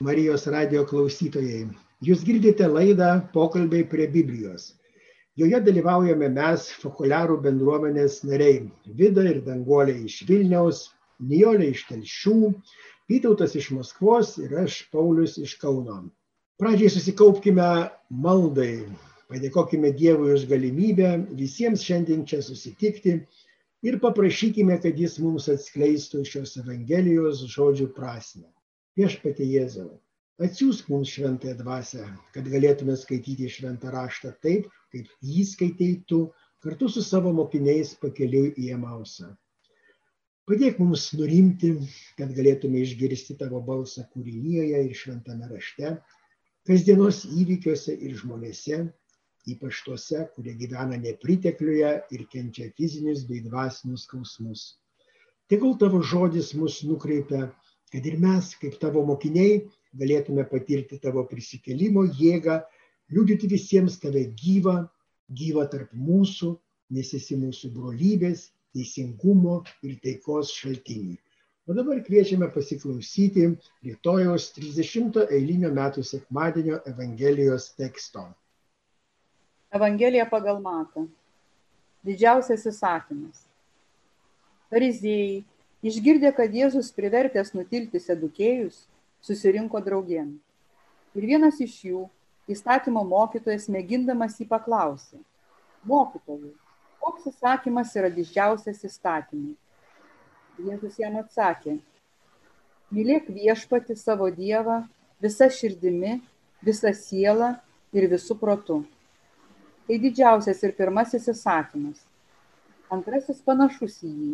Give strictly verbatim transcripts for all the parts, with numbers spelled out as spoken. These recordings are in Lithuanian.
Marijos radijo klausytojai. Jūs girdite laidą Pokalbiai prie Biblijos. Joje dalyvaujame mes, Fokuliarų bendruomenės nariai. Vida ir Danguolė iš Vilniaus, Nijolė iš Telšių, Vytautas iš Maskvos ir aš, Paulius iš Kauno. Pradžiai susikaupkime maldai. Padėkokime Dievui už galimybę visiems šiandien čia susitikti ir paprašykime, kad Jis mums atskleistų šios Evangelijos žodžių prasmę. Viešpatie Jėzau, atsiųsk mums šventąją dvasią, kad galėtume skaityti šventą raštą taip, kaip jį skaitei tu, kartu su savo mokiniais pakeliui į Emausą. Padėk mums nurimti, kad galėtume išgirsti tavo balsą kūrinyje ir šventame rašte, kasdienos įvykiuose ir žmonėse, ypač tuose, kurie gyvena nepritekliuje ir kenčia fizinius bei dvasinius skausmus. Tegul tavo žodis mus nukreipia, kad ir mes, kaip tavo mokiniai, galėtume patirti tavo prisikėlimo jėgą, liudyti visiems tave gyvą, gyvą tarp mūsų, nes esi mūsų brolybės, teisingumo ir taikos šaltinį. O dabar kviečiame pasiklausyti rytojaus trisdešimto eilinio metų sekmadienio Evangelijos teksto. Evangelija pagal Matą. Didžiausias įsakymas. Fariziejai, išgirdę, kad Jėzus privertęs nutilti sedukėjus, susirinko draugėn. Ir vienas iš jų, įstatymo mokytojas, mėgindamas jį paklausė: Mokytojau, koks įsakymas yra didžiausias įstatymai? Jėzus jam atsakė: Mylėk viešpatį savo Dievą visa širdimi, visa siela ir visų protu. Tai didžiausias ir pirmasis įsakymas. Antrasis panašus į jį.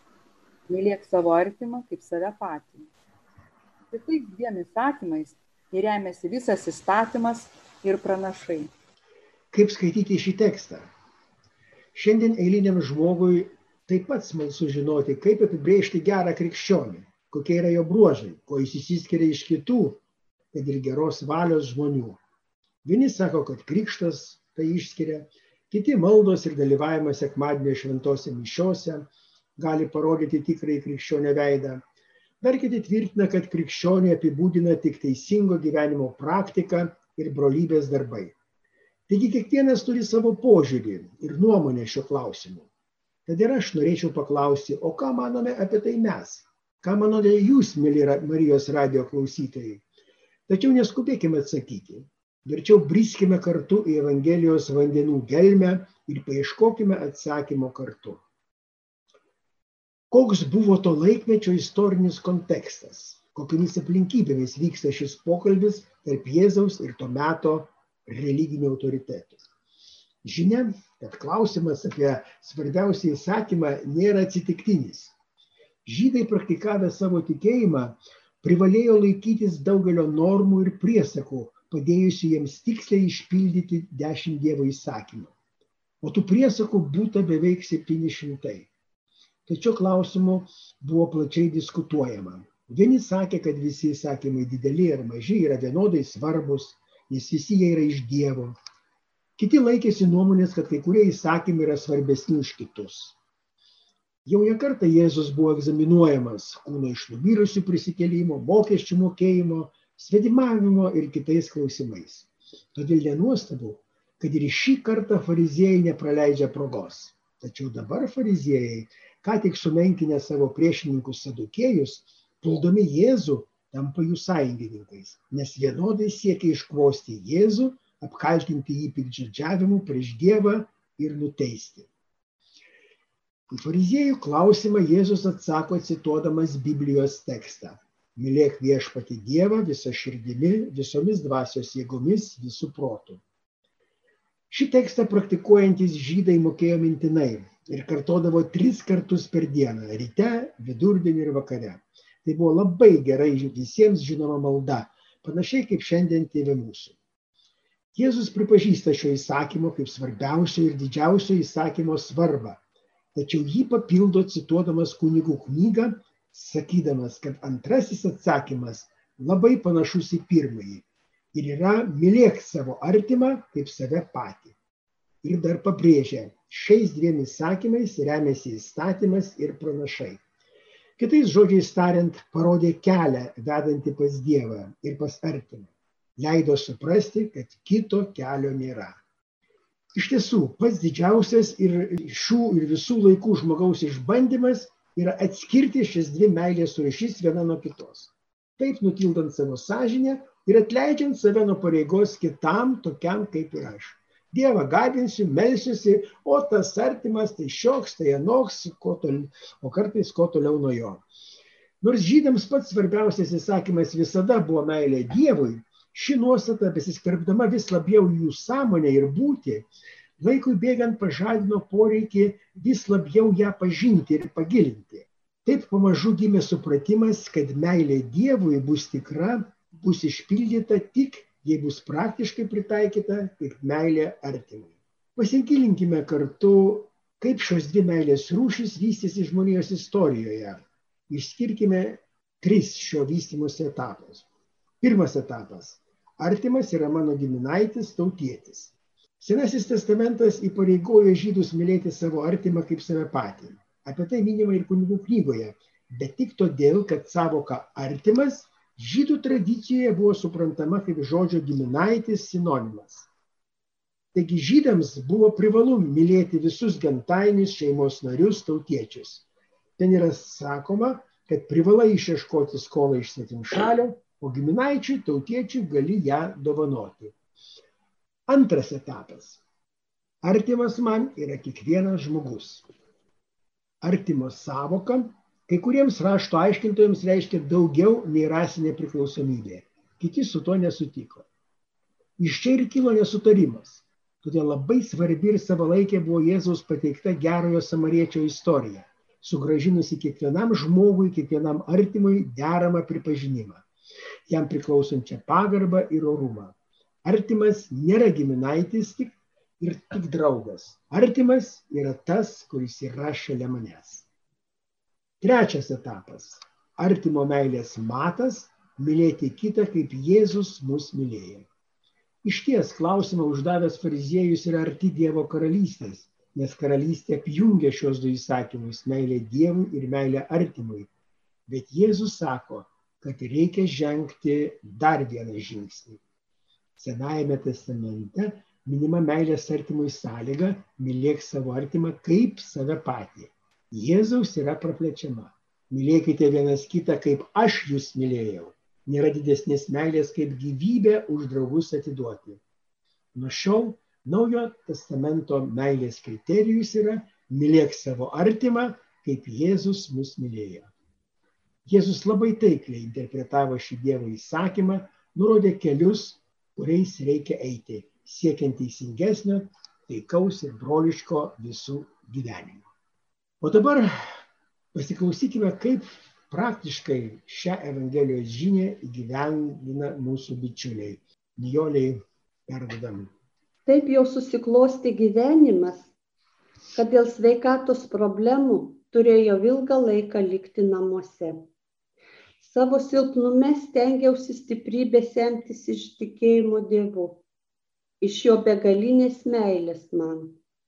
Mylėk savo artimą kaip save patį. Tai tais dviem įsakymais ir remiasi visas įstatymas ir pranašai. Kaip skaityti šį tekstą? Šiandien eiliniam žmogui taip pat smalsu žinoti, kaip apibrėžti gerą krikščionį, kokie yra jo bruožai, ko jis išsiskiria iš kitų, kad ir geros valios žmonių. Vieni sako, kad krikštas tai išskiria, kiti maldos ir dalyvavimas sekmadienio šventose mišiose gali parodyti tikrąjį krikščionio veidą. Dar kiti tvirtina, kad krikščionį apibūdina tik teisingo gyvenimo praktika ir brolybės darbai. Taigi kiekvienas turi savo požiūrį ir nuomonę šiuo klausimu. Tad ir aš norėčiau paklausti, o ką manome apie tai mes? Ką manote jūs, mėly Marijos radijo klausytojai? Tačiau neskubėkime atsakyti. Verčiau briskime kartu į Evangelijos vandenų gelmę ir paieškokime atsakymo kartu. Koks buvo to laikmečio istorinis kontekstas? Kokiamis aplinkybėmis vyksta šis pokalbis tarp Jėzaus ir to meto religinių autoritetų? Žinia, kad klausimas apie svarbiausią įsakymą nėra atsitiktinis. Žydai praktikavę savo tikėjimą privalėjo laikytis daugelio normų ir priesakų, padėjusių jiems tiksliai išpildyti dešimt Dievo įsakymų. O tų priesakų būta beveik septyni šimtai. Tačiau klausimu buvo plačiai diskutuojama. Vieni sakė, kad visi įsakymai dideli ir maži yra vienodai svarbus, nes visi jie yra iš Dievo. Kiti laikėsi nuomonės, kad kai kurie įsakymai yra svarbesni už kitus. Jau ne kartą Jėzus buvo egzaminuojamas kūno iš numirusių prisikėlimo, mokesčių mokėjimo, svetimavimo ir kitais klausimais. Todėl nenuostabu, kad ir šį kartą fariziejai nepraleidžia progos. Tačiau dabar fariziejai, ką tik sumenkinę savo priešininkus sadukėjus, puldami Jėzų, tampa jų sąjungininkais, nes vienodai siekia iškvosti Jėzų, apkaltinti jį piktžodžiavimu prieš Dievą ir nuteisti. Į fariziejų klausimą Jėzus atsako cituodamas Biblijos tekstą. Mylėk viešpatį Dievą visą širdimi, visomis dvasios jėgomis, visų protų. Šį tekstą praktikuojantis žydai mokėjo mintinai ir kartodavo tris kartus per dieną – ryte, vidurdienį ir vakare. Tai buvo labai gerai visiems žinoma malda, panašiai kaip šiandien Tėve mūsų. Jėzus pripažįsta šio įsakymo kaip svarbiausio ir didžiausio įsakymo svarbą, tačiau jį papildo cituodamas kunigų knygą, sakydamas, kad antrasis atsakymas labai panašus į pirmąjį ir yra mylėk savo artimą kaip save patį. Ir dar pabrėžia, šiais dviem įsakymais remiasi įstatymas ir pranašai. Kitais žodžiais tariant, parodė kelią vedantį pas Dievą ir pas artimą. Leido suprasti, kad kito kelio nėra. Iš tiesų, pats didžiausias ir šių ir visų laikų žmogaus išbandymas yra atskirti šias dvi meilės rūšis viena nuo kitos. Taip nutildant savo sąžinę ir atleidžiant save nuo pareigos kitam, tokiam kaip ir aš. Dievą garbinsiu, melsiuosi, o tas artimas tai šioks, tai anoks, ko tol, o kartais ko toliau nuo jo. Nors žydams pats svarbiausias įsakymas visada buvo meilė Dievui, ši nuostata, besiskverbdama vis labiau jų sąmonę ir būti, laikui bėgant pažadino poreikį vis labiau ją pažinti ir pagilinti. Taip pamažu gimė supratimas, kad meilė Dievui bus tikra, bus išpildyta tik, jei bus praktiškai pritaikyta kaip meilė artimui. Pasigilinkime kartu, kaip šios dvi meilės rūšys vystėsi žmonijos istorijoje. Išskirkime tris šio vystymosi etapus. Pirmas etapas. Artimas yra mano giminaitis, tautietis. Senasis testamentas įpareigojo žydus mylėti savo artimą kaip save patį. Apie tai minima ir kunigų knygoje, bet tik todėl, kad savoka artimas žydų tradicijoje buvo suprantama kaip žodžio giminaitis sinonimas. Taigi žydams buvo privalu mylėti visus gentainius šeimos narius, tautiečius. Ten yra sakoma, kad privalai išieškoti skolą iš svetimšalio, o giminaičiui, tautiečiui gali ją dovanoti. Antras etapas. Artimas man yra kiekvienas žmogus. Artimo savoka kai kuriems rašto aiškintojams reiškia daugiau nei rasinė priklausomybė. Kiti su tuo nesutiko. Iš čia ir kilo nesutarimas. Todėl labai svarbi ir savalaikė buvo Jėzaus pateikta gerojo samariečio istorija, sugrąžinusi kiekvienam žmogui, kiekvienam artimui deramą pripažinimą, jam priklausančią pagarbą ir orumą. Artimas nėra giminaitis tik ir tik draugas. Artimas yra tas, kuris yra šalia manęs. Trečias etapas. Artimo meilės matas – mylėti kitą, kaip Jėzus mus mylėjo. Išties klausimą uždavęs fariziejus yra arti Dievo karalystės, nes karalystė apjungia šios du įsakymus – meilę Dievui ir meilę artimui. Bet Jėzus sako, kad reikia žengti dar vieną žingsnį. Senajame testamente minima meilės artimui sąlyga – mylėk savo artimą kaip save patį. Jėzaus yra praplečiama. Mylėkite vienas kitą, kaip aš jūs mylėjau. Nėra didesnės meilės, kaip gyvybę už draugus atiduoti. Nuo šiol Naujojo testamento meilės kriterijus yra mylėk savo artimą, kaip Jėzus mus mylėjo. Jėzus labai taikliai interpretavo šį Dievo įsakymą, nurodė kelius, kuriais reikia eiti, siekiant teisingesnio, taikaus ir broliško visų gyvenimo. O dabar pasiklausykime, kaip praktiškai šią Evangelijos žinią įgyvendina mūsų bičiuliai. Nijolei perdodam. Taip jau susiklosti gyvenimas, kad dėl sveikatos problemų turėjo ilgą laiką likti namuose. Savo silpnume stengiausi stiprybę semtis iš tikėjimo Dievu, iš jo begalinės meilės man.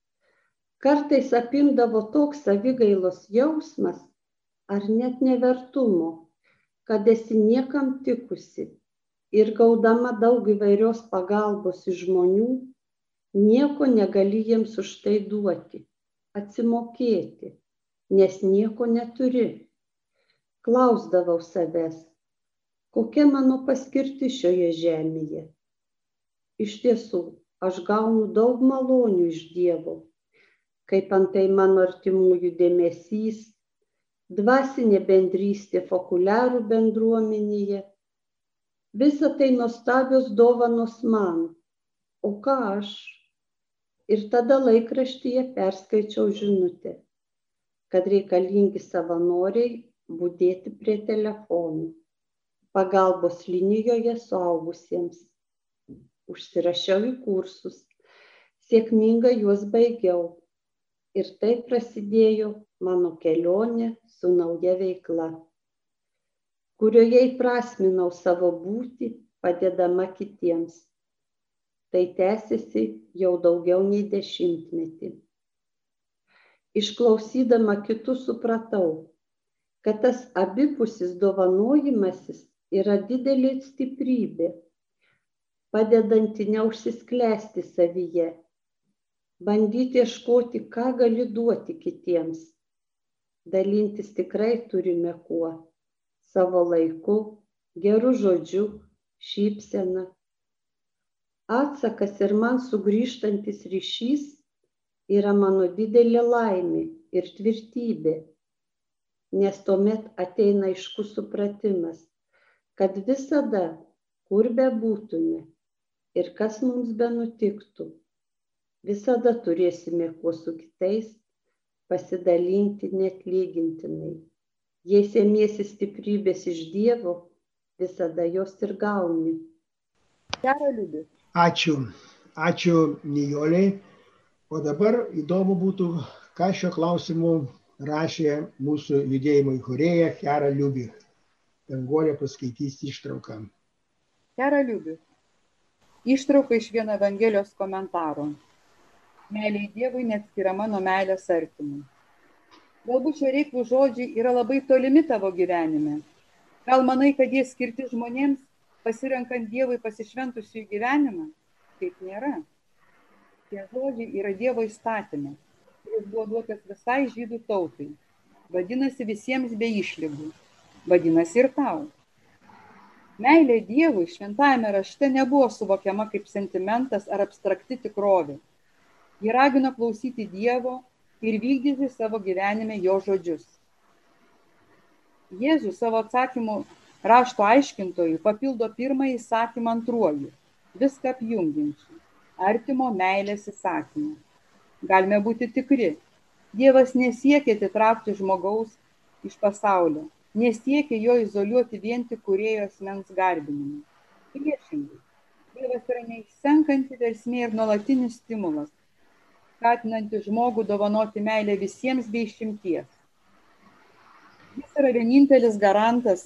Kartais apimdavo toks savigailos jausmas, ar net nevertumo, kad esi niekam tikusi ir gaudama daug įvairios pagalbos iš žmonių, nieko negali jiems už tai duoti, atsimokėti, nes nieko neturi. Klausdavau savęs, kokia mano paskirtis šioje žemėje. Iš tiesų, aš gaunu daug malonių iš Dievo, kaip antai mano artimųjų dėmesys, dvasinė bendrystė fokuliarų bendruomenėje. Visa tai nuostabios dovanos man, o ką aš? Ir tada laikraštyje perskaičiau žinutę, kad reikalingi savanoriai budėti prie telefonų, pagalbos linijoje suaugusiems. Užsirašiau į kursus, sėkmingai juos baigiau. Ir taip prasidėjo mano kelionė su nauja veikla, kurioje įprasminau savo būtį, padėdama kitiems. Tai tęsiasi jau daugiau nei dešimtmetį. Išklausydama kitus supratau, kad tas abipusis dovanojimasis yra didelė stiprybė, padedanti neužsisklęsti savyje, bandyti ieškoti, ką gali duoti kitiems. Dalintis tikrai turime kuo - savo laiku, geru žodžiu, šypsena. Atsakas ir man sugrįžtantis ryšys yra mano didelė laimė ir tvirtybė, nes tuomet ateina aiškus supratimas, kad visada, kur bebūtume ir kas mums benutiktų, visada turėsime kuo su kitais pasidalinti neatlygintinai. Jei semiesi stiprybės iš Dievo, visada jos ir gauni. Gera liūdė. Ačiū. Ačiū Nijolei. O dabar įdomu būtų, ką šio klausimu rašė mūsų judėjimo įkūrėja Chiara Liubich. Danguolė paskaitys ištrauką. Chiara Liubich. Ištrauka iš vieno Evangelijos komentaro. Meilė Dievui neatskiriama nuo meilės artimui. Galbūt šie reiklų žodžiai yra labai tolimi tavo gyvenime. Gal manai, kad jie skirti žmonėms, pasirenkant Dievui pasišventusių gyvenimą? Taip nėra. Tie žodžiai yra Dievo įstatymas, kuris buvo duotas visai žydų tautai. Vadinasi visiems be išlygų. Vadinasi ir tau. Meilė Dievui šventajame rašte nebuvo suvokiama kaip sentimentas ar abstrakti tikrovė. Ji ragino klausyti Dievo ir vykdyti savo gyvenime jo žodžius. Jėzus savo atsakymu rašto aiškintojui papildo pirmąjį įsakymą antruoju, viską apjungiančiu, artimo meilės įsakymą. Galime būti tikri, Dievas nesiekia atitraukti žmogaus iš pasaulio, nesiekia jo izoliuoti vien tik kūrėjo asmens garbinimu. Priešingai, Dievas yra neišsenkanti versmė ir nuolatinis stimulas, skatinanti žmogų dovanoti meilę visiems be išimties. Jis yra vienintelis garantas,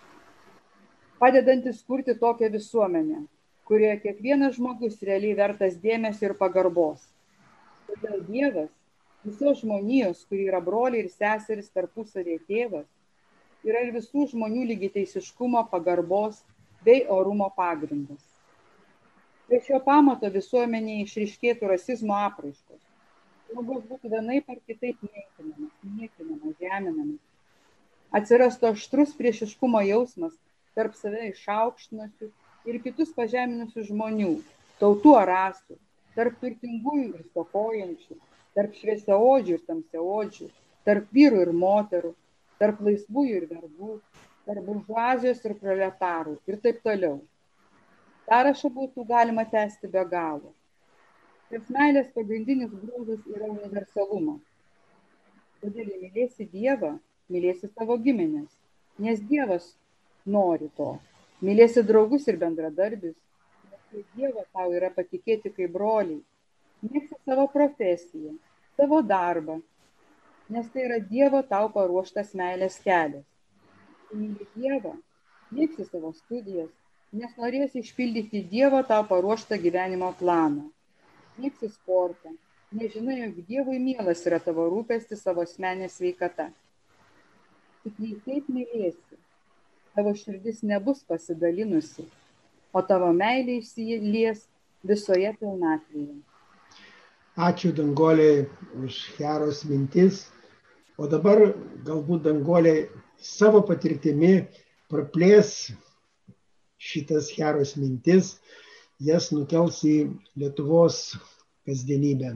padedantis kurti tokią visuomenę, kurioje kiekvienas žmogus realiai vertas dėmesio ir pagarbos. Todėl Dievas, visos žmonijos, kuri yra broliai ir seserys tarpusavėje tėvas, yra ir visų žmonių lygiateisiškumo, pagarbos bei orumo pagrindas. Prie šio pamato visuomenėje išryškėtų rasizmo apraiškos. Žmogus būtų vienaip ar kitaip niekinamas, niekinamas, žeminamas. Atsirastų aštrus priešiškumo jausmas tarp save išaukštinusių ir kitus pažeminusių žmonių, tautų ar rasų, tarp turtingųjų ir stokojančių, tarp šviesiaodžių ir tamsiaodžių, tarp vyrų ir moterų, tarp laisvųjų ir vergų, tarp buržuazijos ir proletarų ir taip toliau. Sąrašą būtų galima tęsti be galo. Šios meilės pagrindinis bruožas yra universalumas. Todėl jei mylėsi Dievą, mylėsi savo giminės, nes Dievas nori to. Mylėsi draugus ir bendradarbius, nes Dievą tau yra patikėti kaip broliai. Mėgsi savo profesiją, savo darbą, nes tai yra Dievo tau paruoštas meilės kelias. Myli Dievą, mėgsi savo studijas, nes norėsi išpildyti Dievo tau paruoštą gyvenimo planą. Mėgsi sportą, nežinai, jog Dievui mielas yra tavo rūpestis savo asmenine sveikata. Tik jei taip mylėsi, tavo širdis nebus pasidalinusi, o tavo meilė išsilies visoje pilnatvėje. Ačiū Danguolei už Chiaros mintis. O dabar galbūt Danguolė savo patirtimi praplės šitas Chiaros mintis, jas nukels į Lietuvos kasdienybę.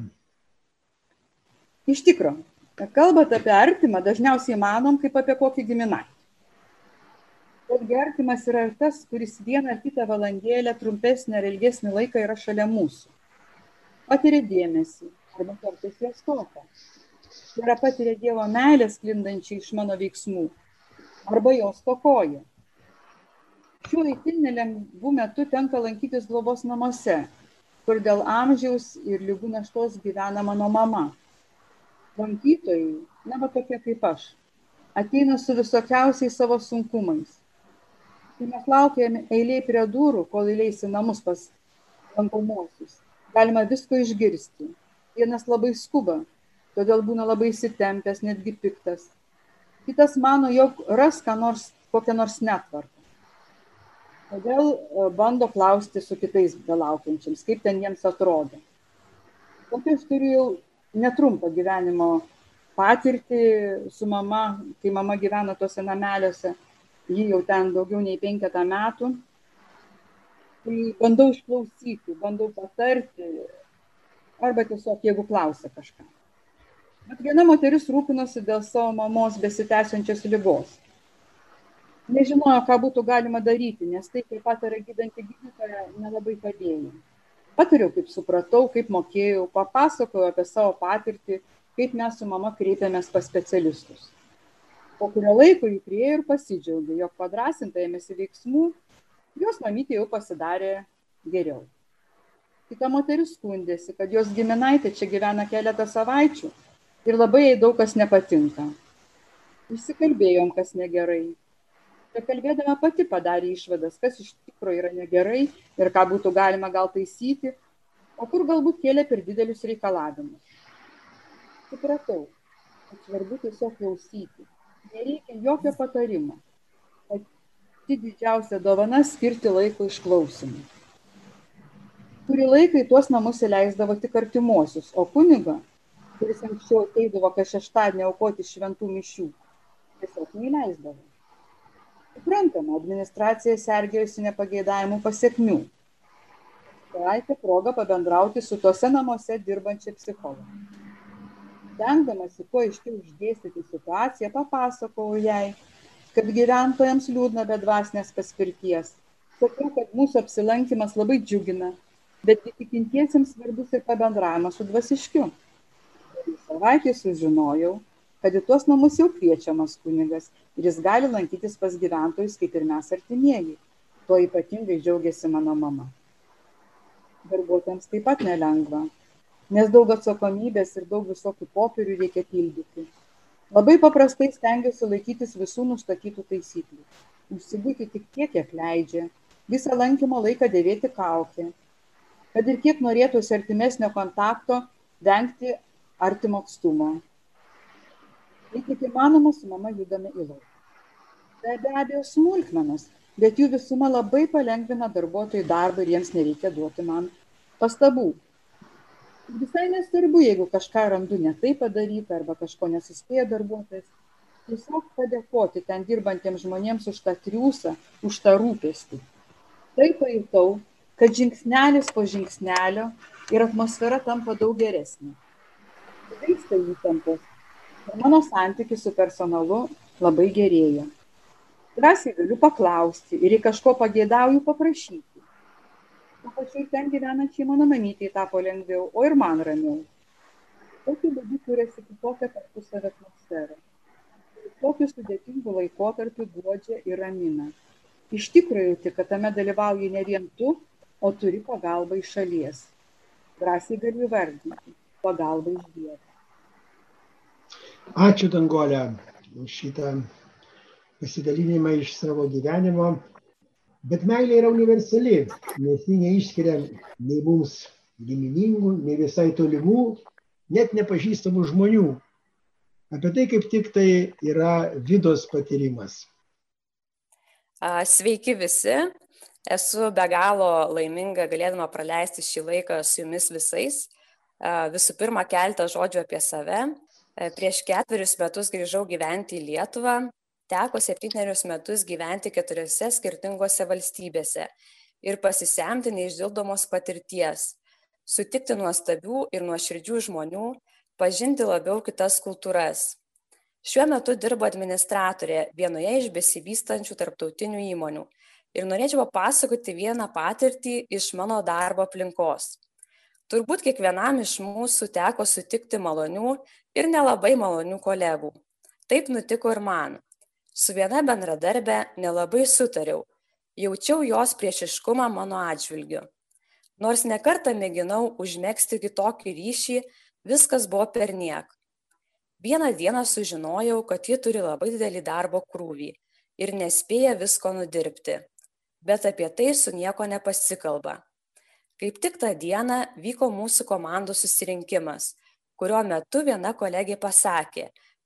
Iš tikro, kalbant apie artimą, dažniausiai manom kaip apie kokį giminaitį. Betgi artimas yra ir tas, kuris vieną ar kitą valandėlę, trumpesnį ar ilgesnį laiką yra šalia mūsų. Patiria dėmesį, arba kartais jo stoką. Tai yra patiria Dievo meilę sklindančią iš mano veiksmų, arba jo stokoja. Šiuo itin nelengvu metu tenka lankytis globos namuose, kur dėl amžiaus ir ligų naštos gyvena mano mama. Lankytojai, na va tokie kaip aš, ateina su visokiausiais savo sunkumais. Kai mes laukiame eilėj prie durų, kol įleis į namus pas lankomuosius, galima visko išgirsti. Vienas labai skuba, todėl būna labai įsitempęs, netgi piktas. kitas mano, jog ras ką nors, kokią nors netvarką. Todėl bando klausti su kitais belaukiančiams, kaip ten jiems atrodo. Kokios turiu jau netrumpą gyvenimo patirtį su mama, kai mama gyvena tuose nameliuose, ji jau ten daugiau nei penketą metų. Tai bandau išklausyti, bandau patarti, arba tiesiog, jeigu klausia kažką. Bet viena moteris rūpinosi dėl savo mamos besitęsiančios ligos. Nežinojo, ką būtų galima daryti, nes tai, kaip patarė gydanti gydytoja, nelabai padėjo. Patariau, kaip supratau, kaip mokėjau, papasakojau apie savo patirtį, kaip mes su mama kreipėmės pas specialistus. Po kurio laiko jį priėjo ir pasidžiaugė, jog padrąsinta ėmėsi veiksmų, jos mamytė jau pasidarė geriau. Kita moteris skundėsi, kad jos giminaitė čia gyvena keletą savaičių ir labai jai daug kas nepatinka. Išsikalbėjom, kas negerai. Ir kalbėdama pati padarė išvadas, kas iš tikrųjų yra negerai ir ką būtų galima gal taisyti, o kur galbūt kėlė per didelius reikalavimus. Supratau, kad svarbu tiesiog klausyti. Nereikia jokio patarimo. Pati didžiausia dovana skirti laiko išklausimui. Kurį laiką į tuos namus įleisdavo tik artimuosius, o kunigą, kuris anksčiau ateidavo kas šeštadienį aukoti šventų mišių, tiesiog neįleisdavo. Suprantama, administracija sergėjusi nepageidavimų pasekmių. Savaitė proga pabendrauti su tuose namuose dirbančia psichologą. Stengdamasi kuo aiškiau išdėstyti situaciją, papasakojau jai, kad gyventojams liūdna be dvasinės paspirties. Sakiau, kad mūsų apsilankimas labai džiugina, bet tikintiesiems svarbus ir pabendravimas su dvasiškiu. Per savaitę sužinojau, kad į tuos namus jau kviečiamas kunigas ir jis gali lankytis pas gyventojus, kaip ir mes artimieji. Tuo ypatingai džiaugiasi mano mama. Darbuotojams taip pat nelengva, nes daug atsakomybės ir daug visokių popierių reikia pildyti. Labai paprastai stengiuosi laikytis visų nustatytų taisyklių. Užsibūti tik tiek, kiek leidžia, visą lankymo laiką dėvėti kaukę, kad ir kiek norėtųsi artimesnio kontakto, vengti artimo atstumo. Tai kiek įmanoma su mama judame į lauką. Tai be abejo smulkmenos, bet jų visuma labai palengvina darbuotojų darbą ir jiems nereikia duoti man pastabų. Visai nesvarbu, jeigu kažką randu ne taip padaryta arba kažko nesuspėja darbuotojas, tiesiog padėkoti ten dirbantiems žmonėms už tą triūsą, už tą rūpestį. Tai pajutau, kad žingsnelis po žingsnelio ir atmosfera tampa daug geresnė. Vyksta įtampos ir mano santykis su personalu labai gerėja. Drąsiai galiu paklausti ir į kažko pageidauju paprašyti. O pačiai ten gyvenančiai mano mamytei tapo lengviau, o ir man ramiau. Tokiu būdu kuriasi kitokia tarpusavio atmosfera. Tokiu sudėtingu laikotarpiu guodžia ir ramina. Iš tikrųjų, tik, kad tame dalyvauji ne vien tu, o turi pagalbą iš šalies. Drąsiai galiu įvardinti. Pagalba iš Dievo. Ačiū, Danguolė, už šitą pasidalinimą iš savo gyvenimo. Bet meilė yra universali, nes ji neišskiria nei mums giminingų, nei visai tolimų, net nepažįstamų žmonių. Apie tai kaip tik tai yra Vidos patyrimas. Sveiki visi. Esu be galo laiminga galėdama praleisti šį laiką su jumis visais. Visų pirma, keletą žodžių apie save. Prieš ketverius metus grįžau gyventi į Lietuvą. Teko septynerius metus gyventi keturiose skirtingose valstybėse ir pasisemti neišdildomos patirties, sutikti nuostabių ir nuoširdžių žmonių, pažinti labiau kitas kultūras. Šiuo metu dirbu administratorė vienoje iš besivystančių tarptautinių įmonių ir norėčiau papasakoti vieną patirtį iš mano darbo aplinkos. Turbūt kiekvienam iš mūsų teko sutikti malonių ir nelabai malonių kolegų. Taip nutiko ir man. Su viena bendradarbė nelabai sutariau, jaučiau jos priešiškumą mano atžvilgiu. Nors nekartą mėginau užmegzti kitokį ryšį, viskas buvo perniek. Vieną dieną sužinojau, kad ji turi labai didelį darbo krūvį ir nespėja visko nudirbti, bet apie tai su nieko nepasikalba. Kaip tik tą dieną vyko mūsų komandų susirinkimas, kurio metu viena kolegė pasakė,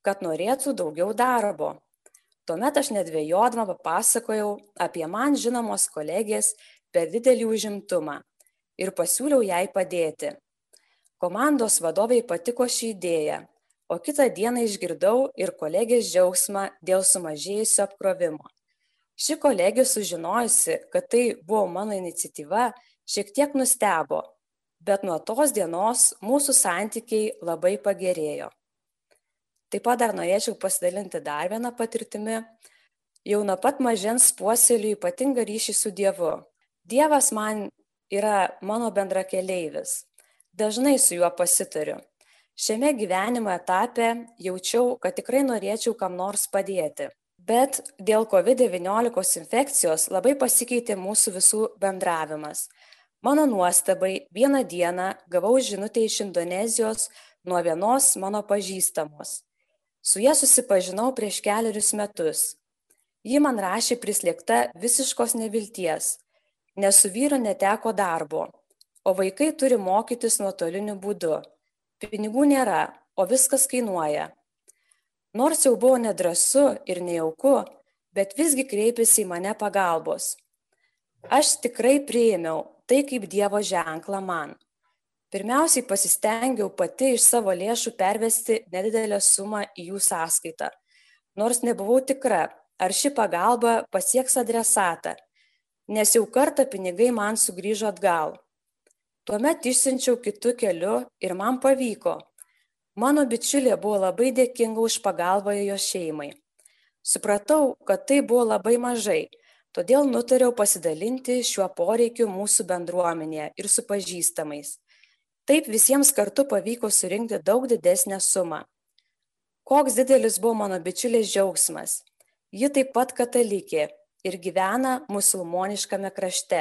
kad norėtų daugiau darbo. Tuomet aš nedvejodama papasakojau apie man žinomos kolegės per didelį užimtumą ir pasiūliau jai padėti. Komandos vadovai patiko šį idėją, o kitą dieną išgirdau ir kolegės džiaugsmą dėl sumažėjusio apkrovimo. Ši kolegė sužinojusi, kad tai buvo mano iniciatyva, šiek tiek nustebo, bet nuo tos dienos mūsų santykiai labai pagerėjo. Taip pat dar norėčiau pasidalinti dar vieną patirtimi. Jau nuo pat mažens puoselėju ypatingą ryšį su Dievu. Dievas man yra mano bendrakeleivis. Dažnai su juo pasitariu. Šiame gyvenimo etape jaučiau, kad tikrai norėčiau kam nors padėti. Bet dėl kovid devyniolika infekcijos labai pasikeitė mūsų visų bendravimas. Mano nuostabai vieną dieną gavau žinutę iš Indonezijos nuo vienos mano pažįstamos. Su ja susipažinau prieš kelerius metus. Ji man rašė prislėgta visiškos nevilties, nes su vyru neteko darbo, o vaikai turi mokytis nuotoliniu būdu. Pinigų nėra, o viskas kainuoja. Nors jau buvo nedrąsu ir nejauku, bet visgi kreipėsi į mane pagalbos. Aš tikrai priėmiau tai kaip Dievo ženklą man. Pirmiausiai pasistengiau pati iš savo lėšų pervesti nedidelę sumą į jų sąskaitą, nors nebuvau tikra, ar ši pagalba pasieks adresatą, nes jau kartą pinigai man sugrįžo atgal. Tuomet išsiunčiau kitu keliu ir man pavyko. Mano bičiulė buvo labai dėkinga už pagalbą jo šeimai. Supratau, kad tai buvo labai mažai, todėl nutariau pasidalinti šiuo poreikiu mūsų bendruomenėje ir su pažįstamais. Taip visiems kartu pavyko surinkti daug didesnę sumą. Koks didelis buvo mano bičiulės džiaugsmas. Ji taip pat katalikė ir gyvena musulmoniškame krašte.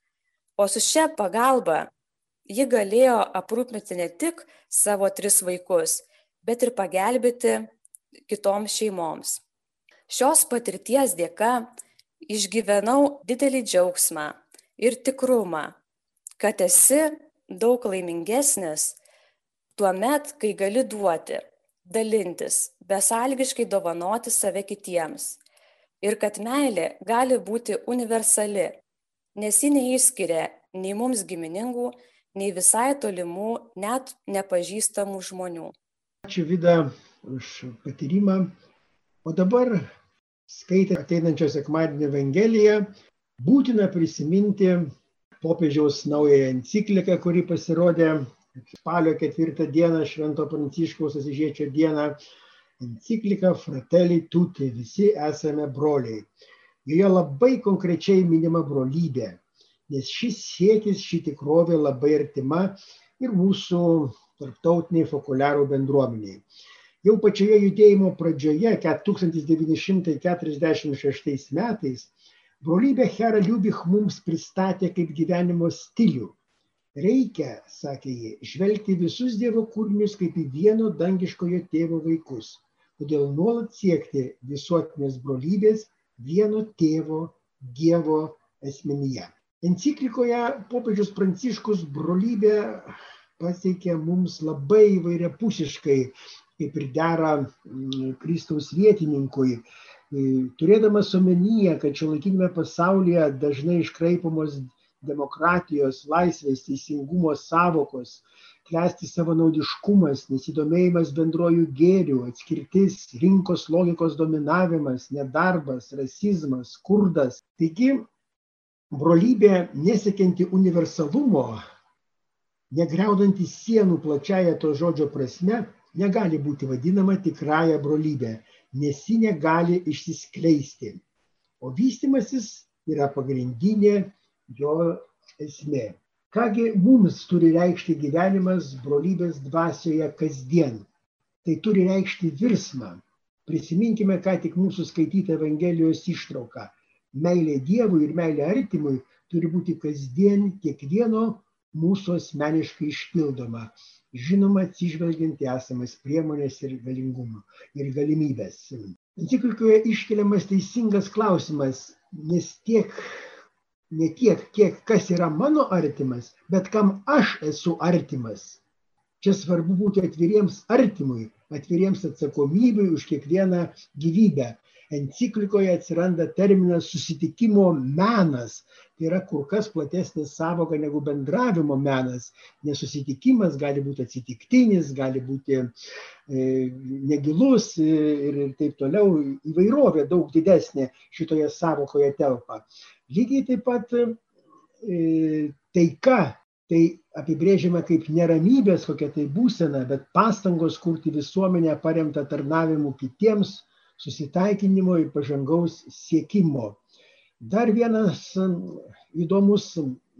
O su šia pagalba ji galėjo aprūpinti ne tik savo tris vaikus, bet ir pagelbėti kitoms šeimoms. Šios patirties dėka išgyvenau didelį džiaugsmą ir tikrumą, kad esi daug laimingesnis tuomet, kai gali duoti, dalintis, besąlygiškai dovanoti save kitiems. Ir kad meilė gali būti universali, nes ji neišskiria nei mums giminingų, nei visai tolimų, net nepažįstamų žmonių. Ačiū Vida už patyrimą. O dabar, skaitant ateinančio sekmadienio Evangeliją, būtina prisiminti popiežiaus naująją encikliką, kuri pasirodė spalio ketvirtą dieną, Švento Pranciškaus Asyžiečio dieną. Enciklika Fratelli Tutti, visi esame broliai. Joje labai konkrečiai minima brolybė, nes šis siekis, ši tikrovė labai artima ir mūsų tarptautiniai fokuliarų bendruomeniai. Jau pačioje judėjimo pradžioje, tūkstantis devyni šimtai keturiasdešimt šeštais metais, brolybę Hera Liubich mums pristatė kaip gyvenimo stilių. Reikia, sakė ji, žvelgti visus Dievo kūrinius kaip į vieno dangiškojo tėvo vaikus, todėl nuolat siekti visuotinės brolybės vieno tėvo Dievo asmenyje. Enciklikoje popiežius Pranciškus brolybę pateikė mums labai įvairiapusiškai, kaip ir dera Kristaus vietininkui, turėdamas omenyje, kad šiuolaikinėme pasaulyje dažnai iškraipomos demokratijos, laisvės, teisingumo sąvokos, klesti savanaudiškumas, nesidomėjimas bendrojų gėrių, atskirtis, rinkos logikos dominavimas, nedarbas, rasizmas, skurdas. Taigi, brolybė nesiekianti universalumo, negriaudanti sienų plačiaja to žodžio prasme, negali būti vadinama tikrąja brolybė, nes ji negali išsiskleisti. O vystymasis yra pagrindinė jo esmė. Kągi mums turi reikšti gyvenimas brolybės dvasioje kasdien? Tai turi reikšti virsmą. Prisiminkime, ką tik mūsų skaitytą Evangelijos ištrauką. Meilė Dievui ir meilė artimui turi būti kasdien kiekvieno mūsų asmeniškai išpildoma. Žinoma, atsižvelgiant į esamas priemonės ir galingumą ir galimybės. Enciklikoje iškeliamas teisingas klausimas, nes tiek, ne tiek, kiek kas yra mano artimas, bet kam aš esu artimas. Čia svarbu būti atviriems artimui, atviriems atsakomybei už kiekvieną gyvybę. Enciklikoje atsiranda terminas susitikimo menas. Tai yra kur kas platesnė sąvoka negu bendravimo menas, nes susitikimas gali būti atsitiktinis, gali būti e, negilus ir, ir taip toliau. Įvairovė daug didesnė šitoje sąvokoje telpa. Lygiai taip pat e, taika. Tai apibrėžiama kaip neramybės kokia tai būsena, bet pastangos kurti visuomenę paremtą tarnavimu kitiems, susitaikinimo ir pažangaus siekimo. Dar vienas įdomus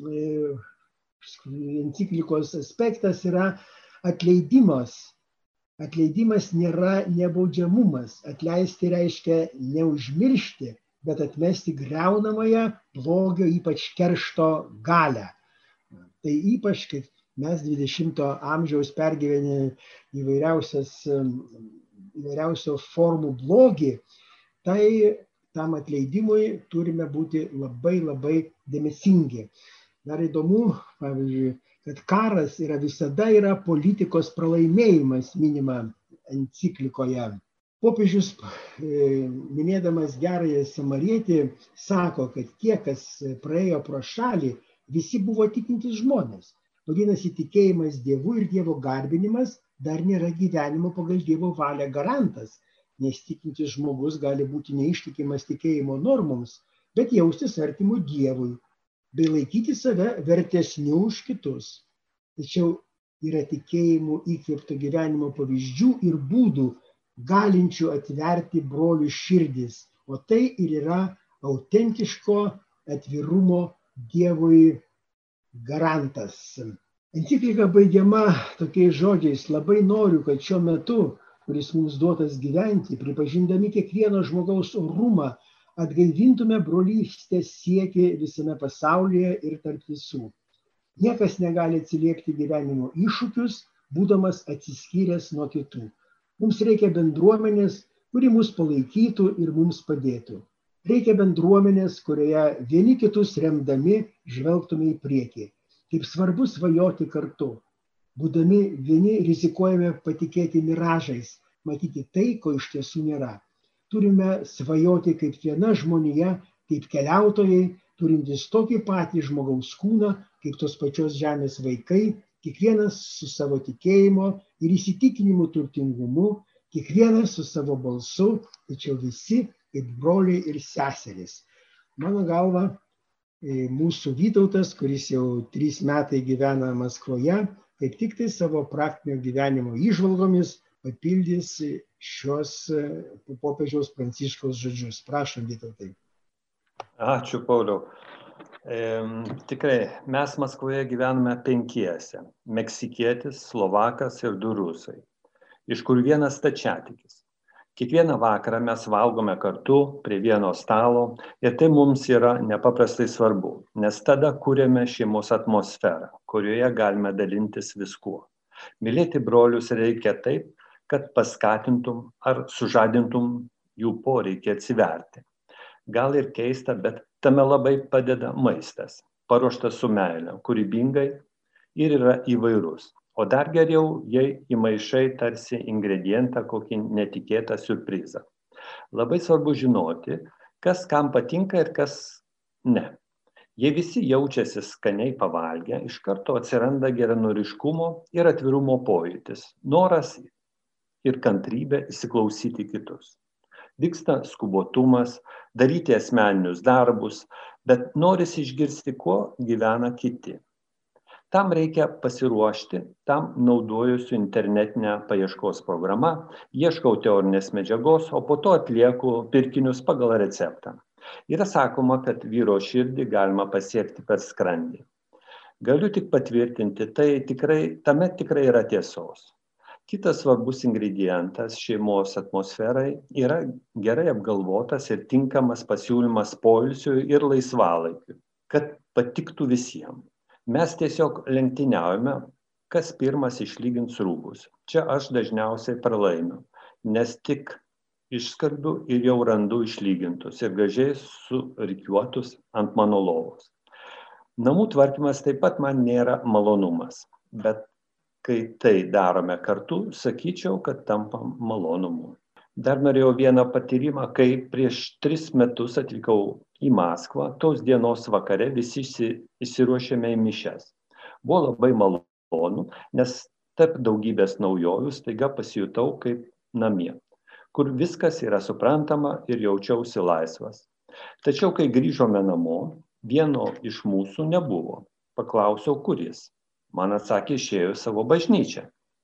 enciklikos aspektas yra atleidimas. Atleidimas nėra nebaudžiamumas. Atleisti reiškia neužmiršti, bet atmesti griaunamąją blogio, ypač keršto galią. Tai ypač, kai mes dvidešimto amžiaus pergyvenę įvairiausio formų blogį, tai tam atleidimui turime būti labai labai dėmesingi. Dar įdomu, pavyzdžiui, kad karas yra visada yra politikos pralaimėjimas, minima enciklikoje. Popiežius, minėdamas gerąją samarietį, sako, kad tie, kas praėjo pro šalį, visi buvo tikintys žmonės. Vadinasi, tikėjimas Dievu ir Dievo garbinimas dar nėra gyvenimo pagal Dievo valią garantas, nes tikintis žmogus gali būti neištikimas tikėjimo normoms, bet jaustis artimu Dievui, bei laikyti save vertesniu už kitus. Tačiau yra tikėjimų įkvėpto gyvenimo pavyzdžių ir būdų, galinčių atverti brolių širdis, o tai ir yra autentiško atvirumo Dievui garantas. Enciklika baigiama tokiais žodžiais: labai noriu, kad šiuo metu, kuris mums duotas gyventi, pripažindami kiekvieno žmogaus orumą, atgaivintume brolystės siekį visame pasaulyje ir tarp visų. Niekas negali atsiliepti gyvenimo iššūkius, būdamas atsiskyręs nuo kitų. Mums reikia bendruomenės, kuri mus palaikytų ir mums padėtų. Reikia bendruomenės, kurioje vieni kitus remdami žvelgtume į priekį. Kaip svarbu svajoti kartu. Būdami vieni rizikuojame patikėti miražais, matyti tai, ko iš tiesų nėra. Turime svajoti kaip viena žmonija, kaip keliautojai, turintys tokį patį žmogaus kūną, kaip tos pačios žemės vaikai, kiekvienas su savo tikėjimo ir įsitikinimu turtingumu, kiekvienas su savo balsu, tačiau visi kaip broliai ir seserys. Mano galva, mūsų Vytautas, kuris jau trys metai gyvena Maskvoje, kaip tik tai savo praktinio gyvenimo įžvalgomis papildys šios popiežiaus Pranciškaus žodžius. Prašom, Vytautai. Ačiū, Pauliau. E, tikrai, mes Maskvoje gyvename penkiese. Meksikietis, Slovakas ir du rusai, iš kur vienas stačiatikis. Kiekvieną vakarą mes valgome kartu prie vieno stalo ir tai mums yra nepaprastai svarbu, nes tada kūrėme šeimos atmosferą, kurioje galime dalintis viskuo. Mylėti brolius reikia taip, kad paskatintum ar sužadintum jų poreikį atsiverti. Gal ir keista, bet tame labai padeda maistas, paruoštas su meile, kūrybingai ir yra įvairus. O dar geriau, jei įmaišai tarsi ingredientą kokį netikėtą siurprizą. Labai svarbu žinoti, kas kam patinka ir kas ne. Jei visi jaučiasi skaniai pavalgę, iš karto atsiranda geranoriškumo ir atvirumo pojūtis, noras ir kantrybė įsiklausyti kitus. Vyksta skubotumas, daryti asmeninius darbus, bet norisi išgirsti, kuo gyvena kiti. Tam reikia pasiruošti, tam naudojusiu internetinę paieškos programą, ieškau teorinės medžiagos, o po to atlieku pirkinius pagal receptą. Yra sakoma, kad vyro širdį galima pasiekti per skrandį. Galiu tik patvirtinti, tai tikrai, tame tikrai yra tiesos. Kitas svarbus ingredientas šeimos atmosferai yra gerai apgalvotas ir tinkamas pasiūlymas poilsiui ir laisvalaikiui, kad patiktų visiems. Mes tiesiog lenktyniaujame, kas pirmas išlygins rūbus. Čia aš dažniausiai pralaimiu, nes tik išskalbiu ir jau randu išlygintus ir gražiai surikiuotus ant mano lovos. Namų tvarkymas taip pat man nėra malonumas, bet kai tai darome kartu, sakyčiau, kad tampa malonumu. Dar norėjau vieną patyrimą, kai prieš tris metus atvykau į Maskvą, tos dienos vakare visi įsiruošėme į mišias. Buvo labai malonu, nes tarp daugybės naujovių staiga pasijutau kaip namie, kur viskas yra suprantama ir jaučiausi laisvas. Tačiau, kai grįžome namo, vieno iš mūsų nebuvo. Paklausiau, kuris. Man atsakė, išėjo į savo bažnyčią.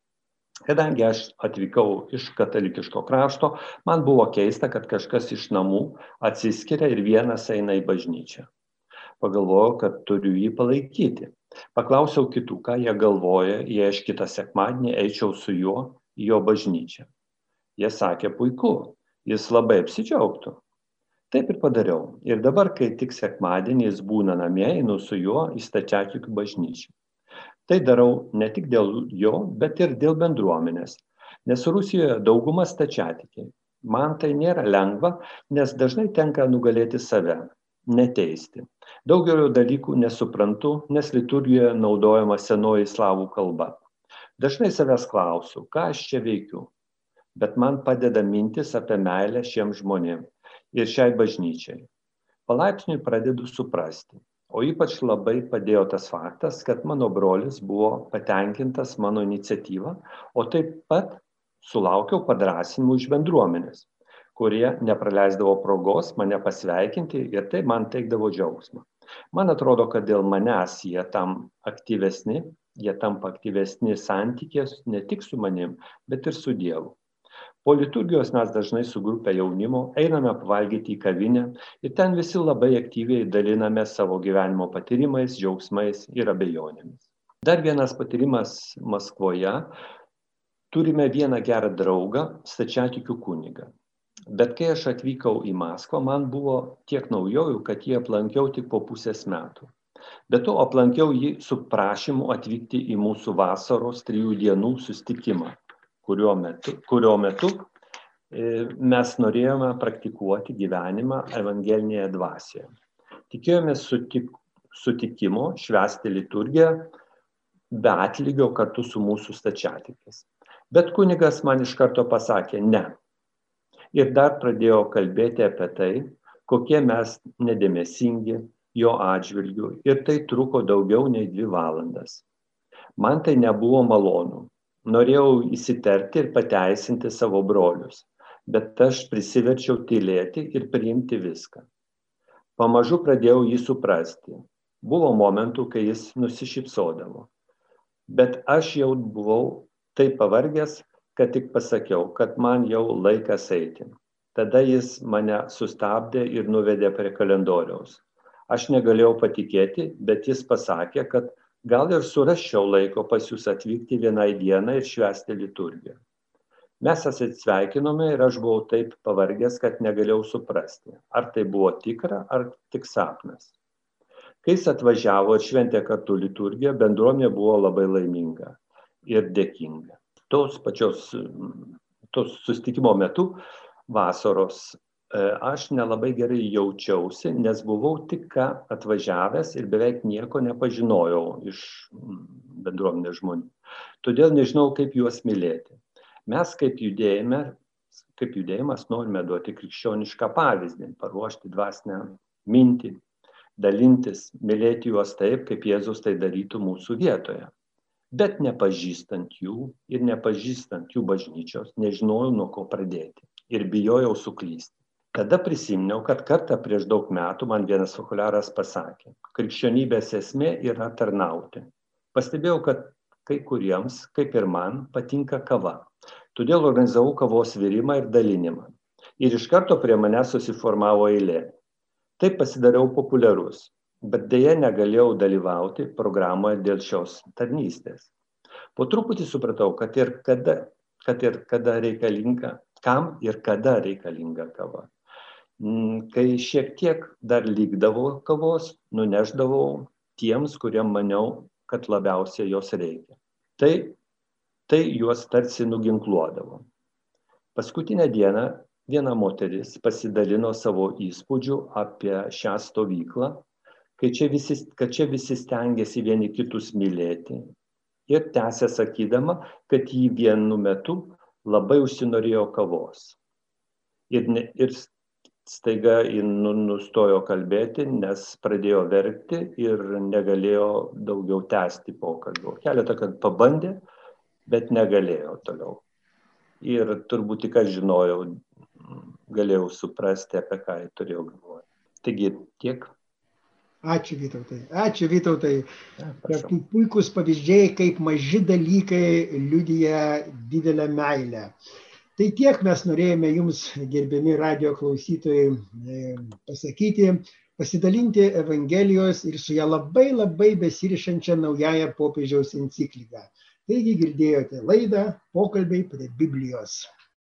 Kadangi aš atvykau iš katalikiško krašto, man buvo keista, kad kažkas iš namų atsiskiria ir vienas eina į bažnyčią. Pagalvojau, kad turiu jį palaikyti. Paklausiau kitų, ką jie galvoja, jei aš kitą sekmadienį eičiau su juo į jo bažnyčią. Jie sakė, puiku, jis labai apsidžiaugtų. Taip ir padariau. Ir dabar, kai tik sekmadienį jis būna namie, einu su juo į stačiatikių bažnyčią. Tai darau ne tik dėl jo, bet ir dėl bendruomenės, nes Rusijoje dauguma stačiatikiai. Man tai nėra lengva, nes dažnai tenka nugalėti save, neteisti. Daugelio dalykų nesuprantu, nes liturgijoje naudojama senoji slavų kalba. Dažnai savęs klausiu, ką aš čia veikiu, bet man padeda mintis apie meilę šiems žmonėms ir šiai bažnyčiai. Palaipsniui pradedu suprasti. O ypač labai padėjo tas faktas, kad mano brolis buvo patenkintas mano iniciatyvą, o taip pat sulaukiau padrąsinimų iš bendruomenės, kurie nepraleisdavo progos mane pasveikinti ir tai man teikdavo džiaugsmą. Man atrodo, kad dėl manęs jie tam aktyvesni, jie tampa aktyvesni santykės ne tik su manim, bet ir su Dievu. Po liturgijos mes dažnai su grupė jaunimo einame pavalgyti į kavinę ir ten visi labai aktyviai daliname savo gyvenimo patyrimais, džiaugsmais ir abejonėmis. Dar vienas patyrimas Maskvoje. Turime vieną gerą draugą, stačiatikių kunigą. Bet kai aš atvykau į Maskvą, man buvo tiek naujovių, kad jį aplankiau tik po pusės metų. Be to aplankiau jį su prašymu atvykti į mūsų vasaros trijų dienų susitikimą. Kurio metu, kurio metu e, mes norėjome praktikuoti gyvenimą evangelinėje dvasioje. Tikėjomės sutik, sutikimo švęsti liturgiją be atlygio kartu su mūsų stačiatikiais. Bet kunigas man iš karto pasakė ne. Ir dar pradėjo kalbėti apie tai, kokie mes nedėmesingi jo atžvilgiu. Ir tai truko daugiau nei dvi valandas. Man tai nebuvo malonu. Norėjau įsiterpti ir pateisinti savo brolius, bet aš prisiverčiau tylėti ir priimti viską. Pamažu pradėjau jį suprasti. Buvo momentų, kai jis nusišypsodavo. Bet aš jau buvau taip pavargęs, kad tik pasakiau, kad man jau laikas eiti. Tada jis mane sustabdė ir nuvedė prie kalendoriaus. Aš negalėjau patikėti, bet jis pasakė, kad gal ir surasčiau laiko pas jūs atvykti vienai dienai ir švęsti liturgiją. Mes atsisveikinome ir aš buvau taip pavargęs, kad negalėjau suprasti, ar tai buvo tikra, ar tik sapnas. Kai jis atvažiavo ir šventė kartu liturgiją, bendruomenė buvo labai laiminga ir dėkinga. Tos pačios tos susitikimo metu vasaros aš nelabai gerai jaučiausi, nes buvau tik ką atvažiavęs ir beveik nieko nepažinojau iš bendruomenės žmonių. Todėl nežinau, kaip juos mylėti. Mes kaip, judėjime, kaip judėjimas norime duoti krikščionišką pavyzdį, paruošti dvasinę mintį, dalintis, mylėti juos taip, kaip Jėzus tai darytų mūsų vietoje. Bet nepažįstant jų ir nepažįstant jų bažnyčios, nežinojau, nuo ko pradėti ir bijojau suklysti. Tada prisiminiau, kad kartą prieš daug metų man vienas fakuliaras pasakė, krikščionybės esmė yra tarnauti. Pastebėjau, kad kai kuriems, kaip ir man, patinka kava. Todėl organizavau kavos virimą ir dalinimą. Ir iš karto prie manęs susiformavo eilė. Taip pasidariau populiarus, bet deja negalėjau dalyvauti programoje dėl šios tarnystės. Po truputį supratau, kad ir kada, kad ir kada reikalinga, kam ir kada reikalinga kava. Kai šiek tiek dar likdavo kavos, nuneždavau tiems, kuriem maniau, kad labiausiai jos reikia. Tai, tai juos tarsi nuginkluodavo. Paskutinę dieną viena moteris pasidalino savo įspūdžių apie šią stovyklą, kai čia visi, kad čia visi stengiasi vieni kitus mylėti, Ir tęsė sakydama, kad jį vienu metu labai užsinorėjo kavos. Ir, ne, ir staiga ji nustojo kalbėti, nes pradėjo verkti ir negalėjo daugiau tęsti pokalbio. Keletą kartų pabandė, bet negalėjo toliau. Ir turbūt tik aš žinojau, galėjau suprasti, apie ką jį turėjau galvoje. Taigi tiek. Ačiū Vytautai, ačiū Vytautai. Ja, puikūs pavyzdžiai, kaip maži dalykai liudija didelę meilę. Tai tiek mes norėjome jums, gerbiami radijo klausytojai, pasakyti, pasidalinti Evangelijos ir su ją labai labai besirišančią naująją popiežiaus encikliką. Taigi girdėjote laidą Pokalbiai prie Biblijos.